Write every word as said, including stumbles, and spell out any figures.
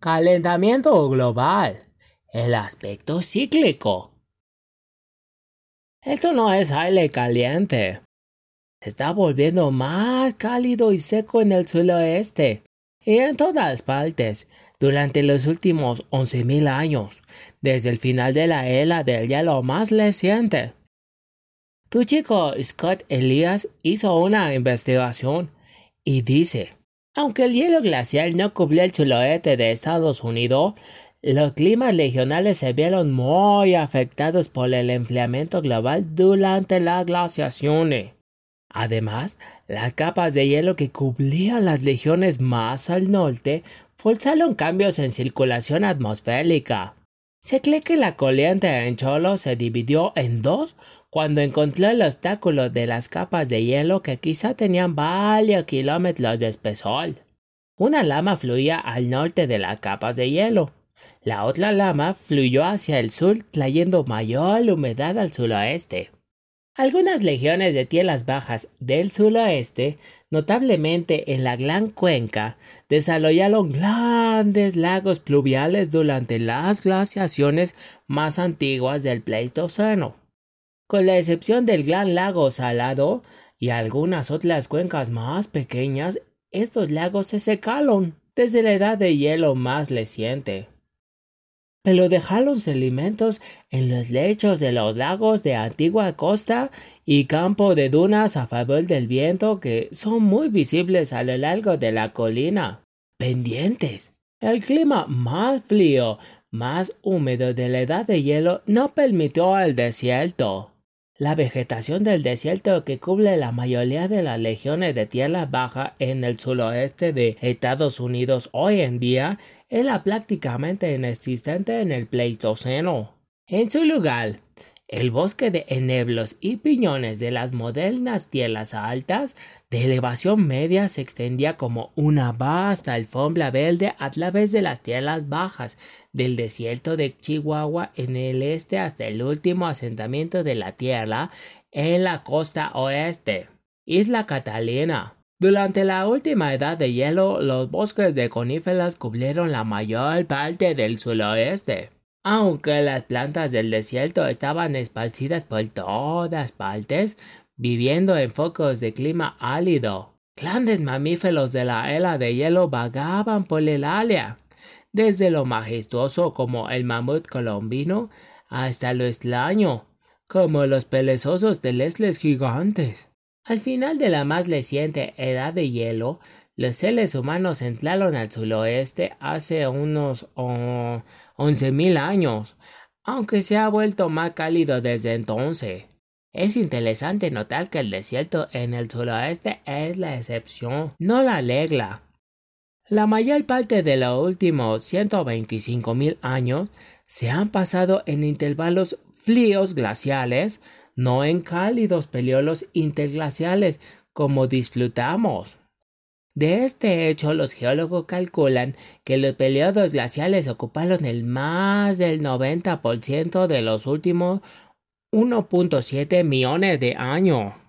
Calentamiento global. El aspecto cíclico. Esto no es aire caliente. Se está volviendo más cálido y seco en el suroeste y en todas partes durante los últimos once mil años, desde el final de la era del hielo más reciente. Tu chico Scott Elias hizo una investigación y dice, aunque el hielo glacial no cubrió el suroeste de Estados Unidos, los climas regionales se vieron muy afectados por el enfriamiento global durante la glaciación. Además, las capas de hielo que cubrían las regiones más al norte forzaron cambios en circulación atmosférica. Se cree que la corriente en Cholo se dividió en dos cuando encontró el obstáculo de las capas de hielo que quizá tenían varios kilómetros de espesor. Una lama fluía al norte de las capas de hielo. La otra lama fluyó hacia el sur trayendo mayor humedad al suroeste. Algunas regiones de tierras bajas del suroeste, notablemente en la Gran Cuenca, desarrollaron grandes lagos pluviales durante las glaciaciones más antiguas del Pleistoceno. Con la excepción del Gran Lago Salado y algunas otras cuencas más pequeñas, estos lagos se secaron desde la edad de hielo más reciente. Pero dejaron sedimentos en los lechos de los lagos de antigua costa y campo de dunas a favor del viento que son muy visibles a lo largo de la colina. Pendientes. El clima más frío, más húmedo de la edad de hielo no permitió el desierto. La vegetación del desierto que cubre la mayoría de las regiones de tierra baja en el suroeste de Estados Unidos hoy en día era prácticamente inexistente en el Pleistoceno. En su lugar, el bosque de enebros y piñones de las modernas tierras altas de elevación media se extendía como una vasta alfombra verde a través de las tierras bajas del desierto de Chihuahua en el este hasta el último asentamiento de la Tierra en la costa oeste, Isla Catalina. Durante la última edad de hielo, los bosques de coníferas cubrieron la mayor parte del suroeste. Aunque las plantas del desierto estaban esparcidas por todas partes, viviendo en focos de clima árido, grandes mamíferos de la era de hielo vagaban por el área, desde lo majestuoso como el mamut colombino hasta lo extraño, como los perezosos terrestres gigantes. Al final de la más reciente edad de hielo, los seres humanos entraron al suroeste hace unos oh, once mil años, aunque se ha vuelto más cálido desde entonces. Es interesante notar que el desierto en el suroeste es la excepción, no la regla. La mayor parte de los últimos ciento veinticinco mil años se han pasado en intervalos fríos glaciales, no en cálidos periodos interglaciales como disfrutamos. De este hecho, los geólogos calculan que los periodos glaciales ocuparon el más del noventa por ciento de los últimos uno punto siete millones de años.